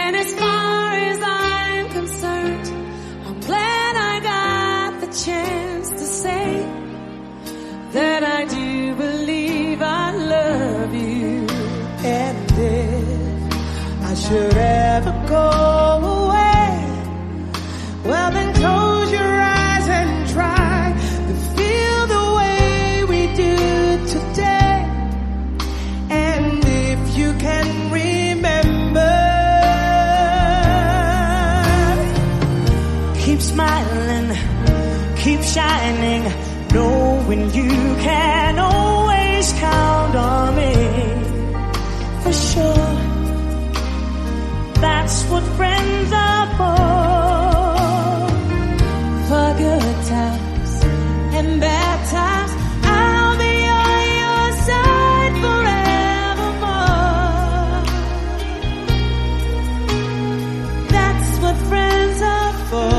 And as far as I'm concerned, I'm glad I got the chance to say that I do believe I love you. And if I should ever go away, well then close your eyes and try to feel the way we do today. And if you can remember, keep smiling, keep shining, knowing you can always count on me. For sure, that's what friends are for. For good times and bad times, I'll be on your side forevermore. That's what friends are for.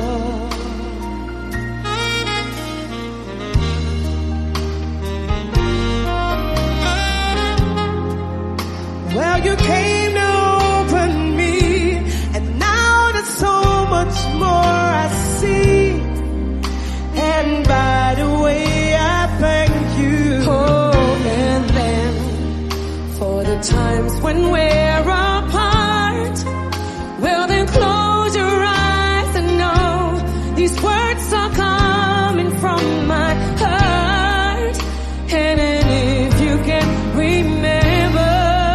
Well, you came to open me, and now there's so much more I see. And by the way, I thank you. Oh, and then for the times when we're apart, well then close your eyes and know these words are coming from my heart. And if you can remember,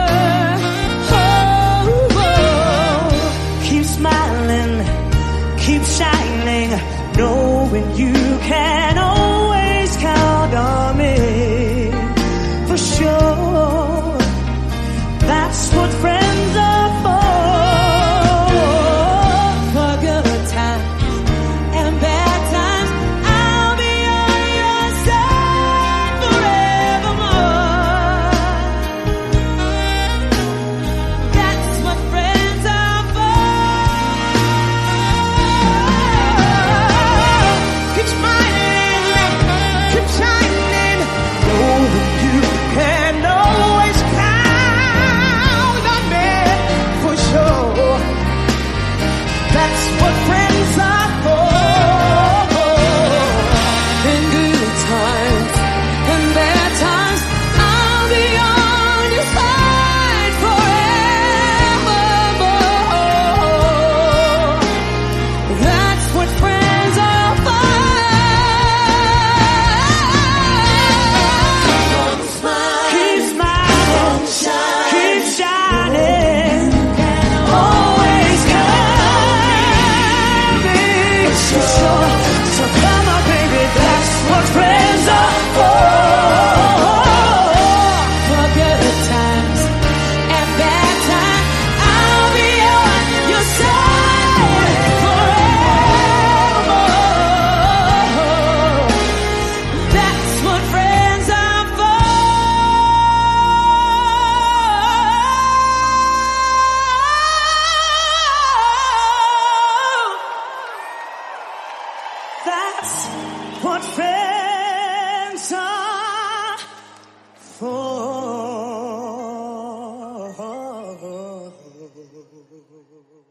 keep shining, knowing you can always count on me. For sure, that's what friends are for. For good times and bad times, I'll be on your side forevermore. That's what friends are for. Keep smiling, keep shining, knowing you can always count on me. For sure, that's what friends are for. In good times and bad times, I'll be on your side forevermore. That's what friends are for. Keep smiling, keep shining, always coming. So come on, baby, that's what friends are for. For good times and bad times, I'll be on your side forevermore. That's what friends are for. That's what friends are for.